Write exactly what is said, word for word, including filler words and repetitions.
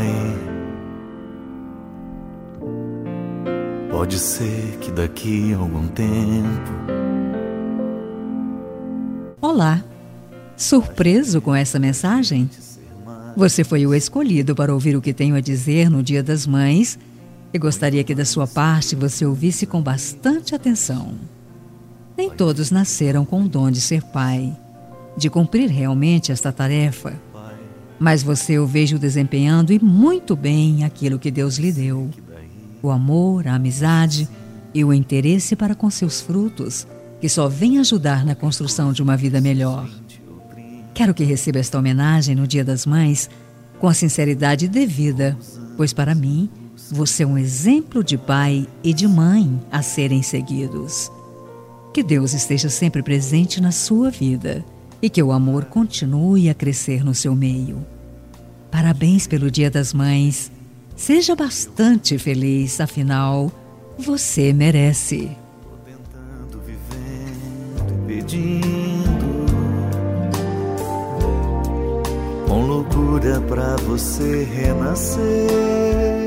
pai. Pode ser que daqui a algum tempo. Olá! Surpreso com essa mensagem? Você foi o escolhido para ouvir o que tenho a dizer no Dia das Mães e gostaria que da sua parte você ouvisse com bastante atenção. Nem todos nasceram com o dom de ser pai, de cumprir realmente esta tarefa, mas você eu vejo desempenhando e muito bem aquilo que Deus lhe deu. O amor, a amizade e o interesse para com seus frutos, que só vem ajudar na construção de uma vida melhor. Quero que receba esta homenagem no Dia das Mães com a sinceridade devida, pois para mim, você é um exemplo de pai e de mãe a serem seguidos. Que Deus esteja sempre presente na sua vida e que o amor continue a crescer no seu meio. Parabéns pelo Dia das Mães. Seja bastante feliz, afinal, você merece. Tô tentando, vivendo e pedindo com loucura pra você renascer.